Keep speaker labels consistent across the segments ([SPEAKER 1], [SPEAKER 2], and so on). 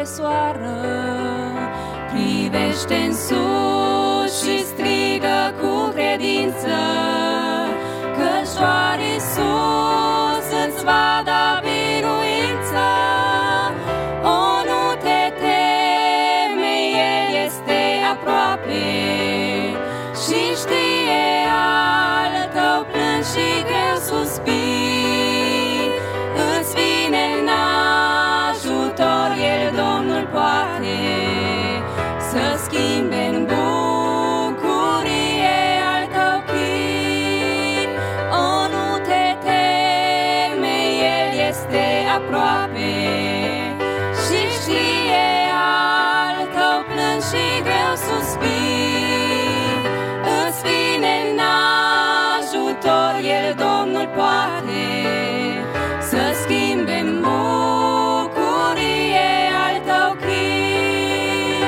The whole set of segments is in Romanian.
[SPEAKER 1] soară. Privește-n sus și strigă cu credință, căci doar Iisus îți va da biruință. O, nu te teme, El este aproape și știe al tău plâns și greu suspin. Îți vine în ajutor, El, Domnul, poate să schimbe în bucurie al tău chin. O, nu te teme, El este aproape și știe al tău plâns și greu suspin. Îți vine în ajutor, El, Domnul, poate să schimbe în bucurie al tău chin.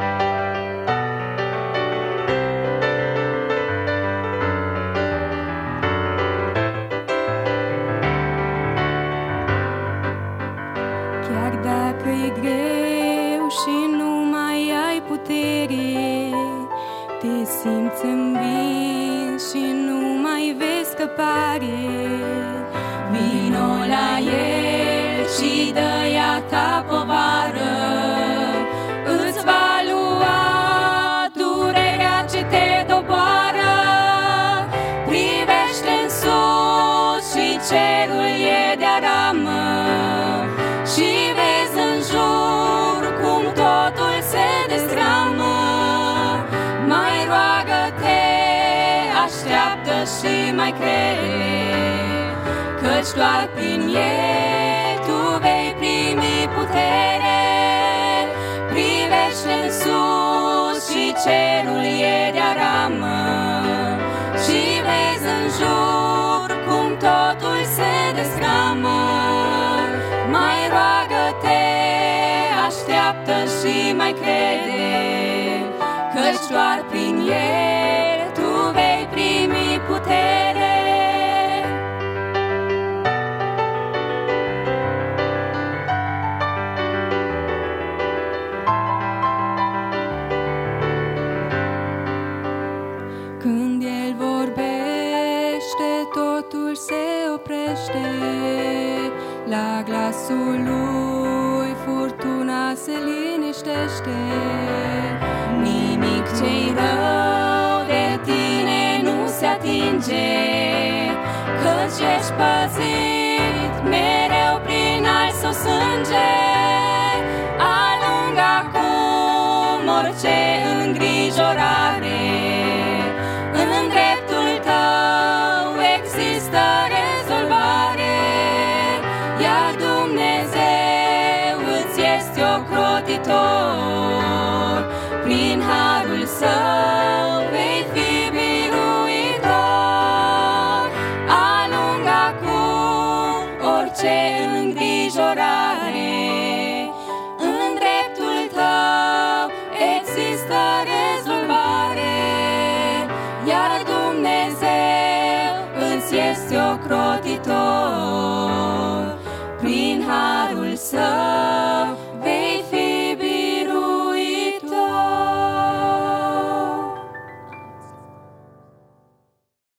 [SPEAKER 1] Chiar dacă-i greu și nu mai ai putere, te simți învins și nu mai vezi scăpare, vino la El și dă-i-a ta povară. Îți va lua durerea ce te doboară. Privește-n sus și cerul e de aramă și vezi în jur cum totul se destramă. Mai roagă-te, așteaptă și mai crede, căci doar prin El tu vei primi putere. Privește-n sus și cerul e de aramă și vezi în jur cum totul se destramă. Mai roagă-te, așteaptă și mai crede, căci doar prin El tu vei primi putere. Când El vorbește, totul se oprește. La glasul Lui furtuna se liniștește. Nimic ce-i rău de tine nu se atinge, căci ești păzit mereu prin al Său sânge. Alungă acum orice îngrijorare, în dreptul tău există rezolvare, iar Dumnezeu îți este ocrotitor. Prin harul Său vei fi biruitor. Alungă acum orice îngrijorare, în dreptul tău există rezolvare, iar Dumnezeu îți este ocrotitor. Prin harul Său